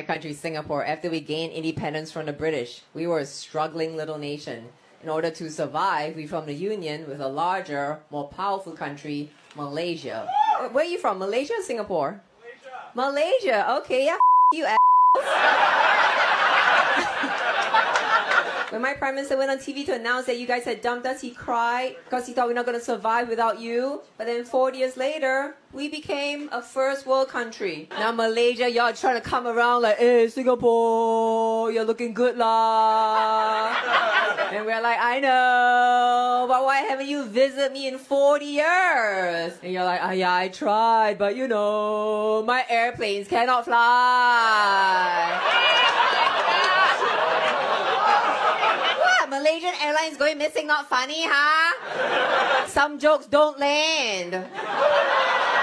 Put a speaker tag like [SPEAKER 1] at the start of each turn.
[SPEAKER 1] country, Singapore, after we gained independence from the British. We were a struggling little nation. In order to survive, we formed a union with a larger, more powerful country, Malaysia. Where are you from, Malaysia or Singapore? Malaysia. Okay, yeah, you When my prime minister went on TV to announce that you guys had dumped us, he cried because he thought we're not going to survive without you. But then 40 years later, we became a first world country. Now Malaysia, y'all trying to come around like, hey, Singapore, you're looking good lah. And we're like, I know, but why haven't you visited me in 40 years? And you're like, yeah, I tried, but you know, my airplanes cannot fly. Malaysian Airlines going missing, not funny, huh? Some jokes don't land.